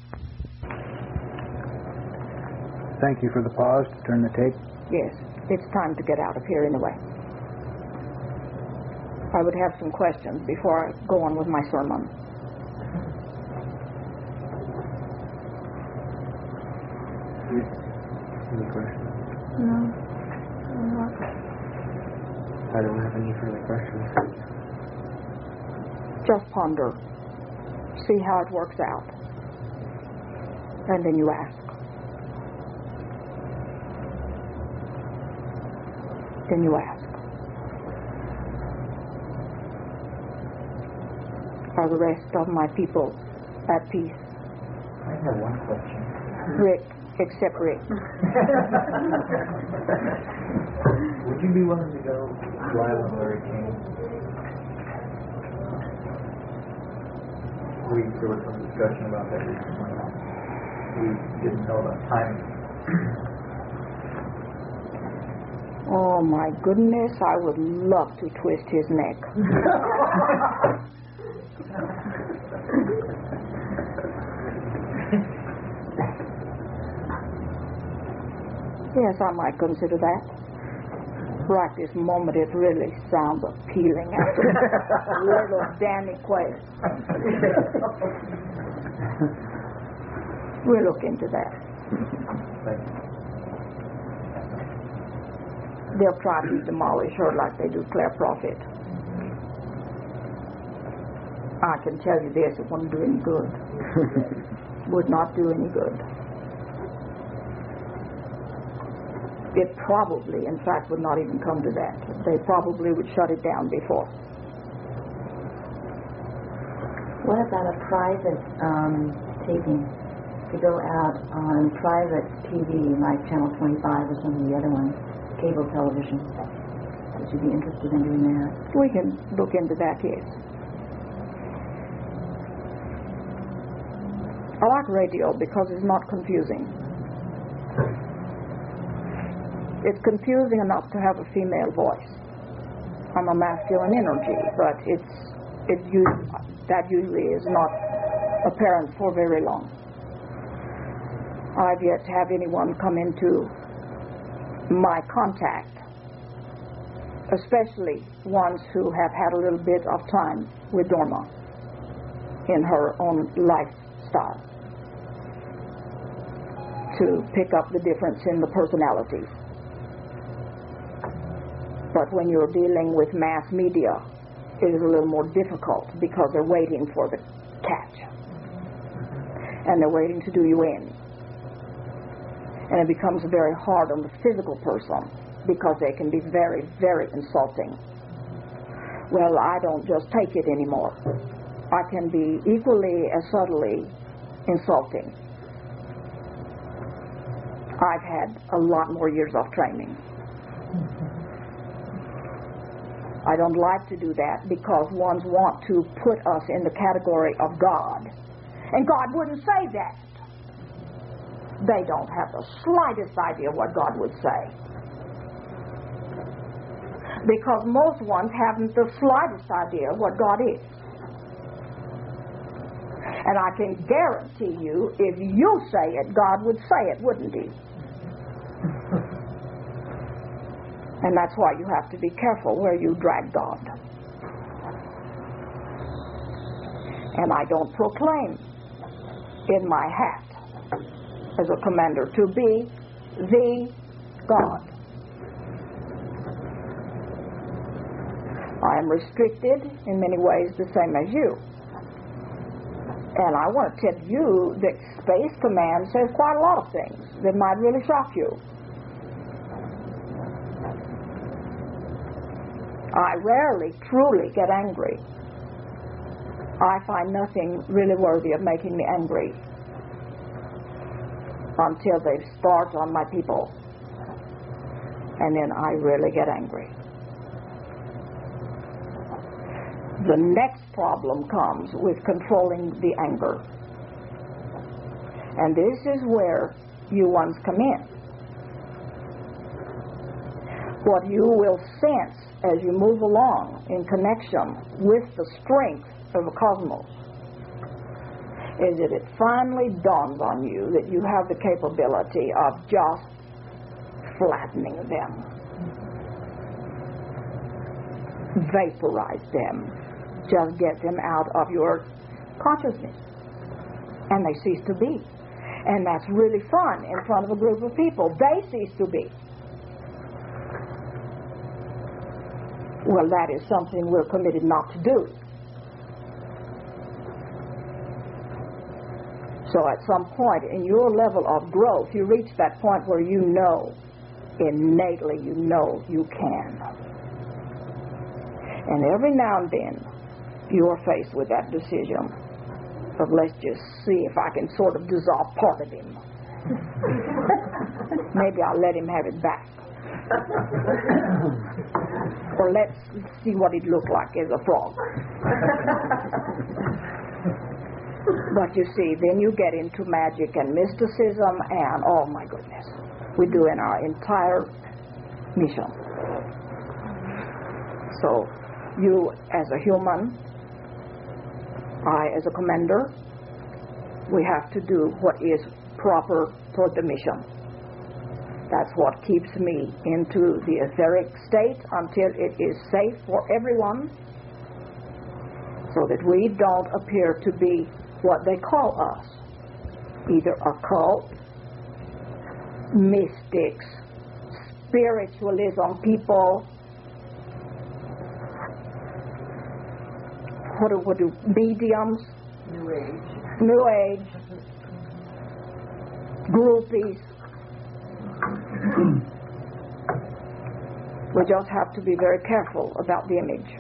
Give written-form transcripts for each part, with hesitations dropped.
Thank you for the pause to turn the tape. Yes, it's time to get out of here anyway. I would have some questions before I go on with my sermon. Any questions? No. I don't have any further questions. Just ponder. See how it works out. And then you ask. Then you ask. Are the rest of my people at peace? I have one question. Rick, except Rick. Would you be willing to go to Island Larry King? There was some discussion about that recently. We didn't know the timing. Oh my goodness, I would love to twist his neck. Yes, I might consider that. Right this moment, it really sounds appealing after little Danny Quayle. We'll look into that. They'll try to demolish her like they do Claire Prophet. I can tell you this, it wouldn't do any good. Would not do any good. It probably, in fact, would not even come to that. They probably would shut it down before. What about a private taping? To go out on private TV, like Channel 25 or some of the other ones, cable television. Would you be interested in doing that? We can look into that, yes. I like radio because it's not confusing. It's confusing enough to have a female voice. I'm a masculine energy, but that usually is not apparent for very long. I've yet to have anyone come into my contact, especially ones who have had a little bit of time with Dorma in her own lifestyle, to pick up the difference in the personalities. But when you're dealing with mass media, it is a little more difficult because they're waiting for the catch. And they're waiting to do you in. And it becomes very hard on the physical person because they can be very, very insulting. Well, I don't just take it anymore. I can be equally as subtly insulting. I've had a lot more years of training. I don't like to do that because ones want to put us in the category of God. And God wouldn't say that. They don't have the slightest idea what God would say. Because most ones haven't the slightest idea what God is. And I can guarantee you, if you say it, God would say it, wouldn't he? And that's why you have to be careful where you drag God. And I don't proclaim in my hat as a commander to be the God. I am restricted in many ways the same as you. And I want to tell you that Space Command says quite a lot of things that might really shock you. I rarely truly get angry. I find nothing really worthy of making me angry until they start on my people. And then I really get angry. The next problem comes with controlling the anger. And this is where you ones come in. What you will sense as you move along in connection with the strength of the cosmos is that it finally dawns on you that you have the capability of just flattening them, vaporize them, just get them out of your consciousness, and they cease to be. And that's really fun in front of a group of people. They cease to be. Well, that is something we're committed not to do. So at some point in your level of growth, you reach that point where you know, innately you know you can. And every now and then, you're faced with that decision of, let's just see if I can sort of dissolve part of him. Maybe I'll let him have it back. Or let's see what he'd look like as a frog. But you see, then you get into magic and mysticism and, oh my goodness, we do in our entire mission. So you as a human, I as a commander, we have to do what is proper toward the mission. That's what keeps me into the etheric state until it is safe for everyone, so that we don't appear to be what they call us, either occult, mystics, spiritualism people, what do mediums, New Age, groupies. We just have to be very careful about the image.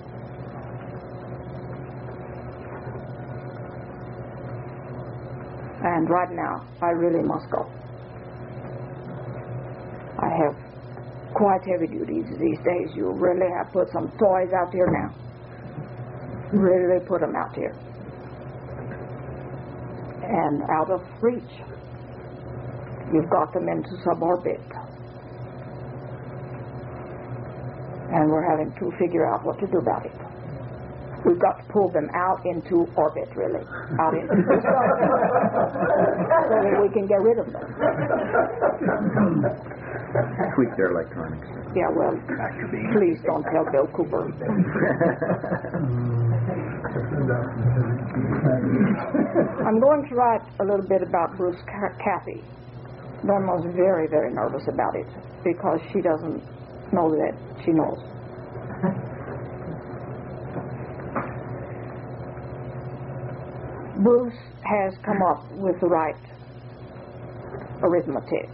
And right now, I really must go. I have quite heavy duties these days. You really have put some toys out there now. Really put them out there. And out of reach. You've got them into suborbit. And we're having to figure out what to do about it. We've got to pull them out into orbit, really. Out into the sun. So that we can get rid of them. Tweak their electronics. Yeah, well, please don't tell Bill Cooper. I'm going to write a little bit about Bruce Cathy. Norma's very, very nervous about it because she doesn't know that she knows. Bruce has come up with the right arithmetic.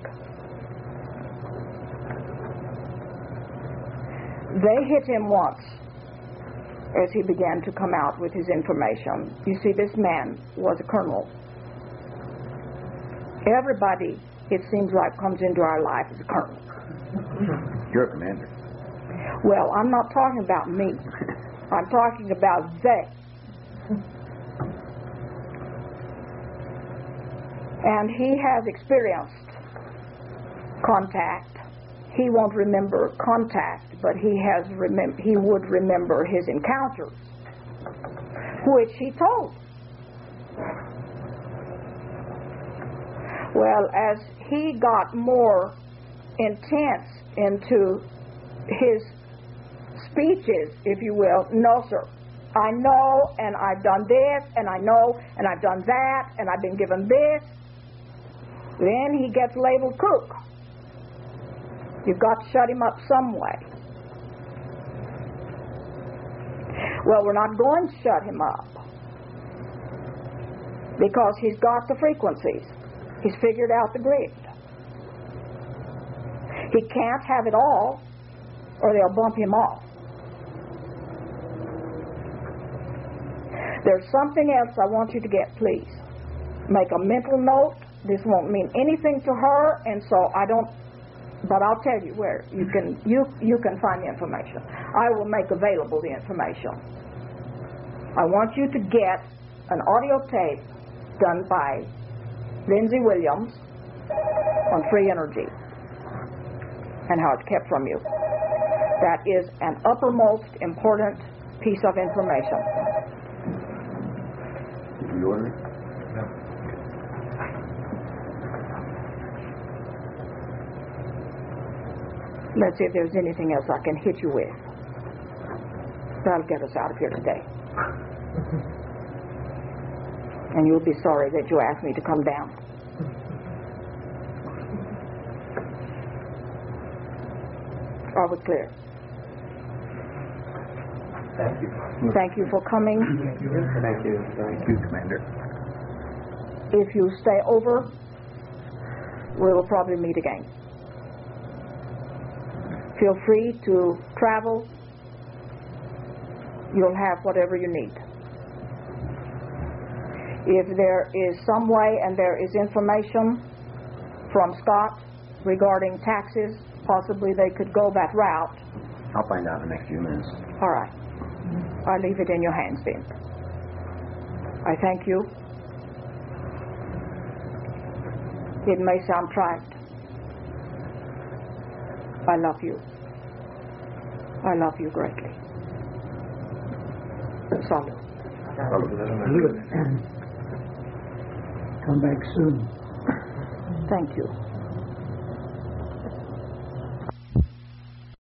They hit him once as he began to come out with his information. You see, this man was a colonel. Everybody, it seems like, comes into our life as a colonel. You're a commander. Well, I'm not talking about me. I'm talking about they. And he has experienced contact. He won't remember contact, but he would remember his encounters, which he told. Well, as he got more intense into his speeches, if you will, no, sir, I know, and I've done this, and I know, and I've done that, and I've been given this. Then he gets labeled kook. You've got to shut him up some way. Well, we're not going to shut him up because he's got the frequencies. He's figured out the grid. He can't have it all or they'll bump him off. There's something else I want you to get, please. Make a mental note. This won't mean anything to her, and so I don't, but I'll tell you where you can find the information. I will make available the information. I want you to get an audio tape done by Lindsay Williams on free energy and how it's kept from you. That is an uppermost important piece of information. Did you order it? Let's see if there's anything else I can hit you with. That'll get us out of here today. And you'll be sorry that you asked me to come down. Are we clear? Thank you. Thank you for coming. Thank you. Thank you. Thank you, Commander. If you stay over, we will probably meet again. Feel free to travel. You'll have whatever you need. If there is some way and there is information from Scott regarding taxes, possibly they could go that route. I'll find out in the next few minutes. All right. I leave it in your hands then. I thank you. It may sound trite. I love you. I love you greatly. Salute. Come back soon. Thank you.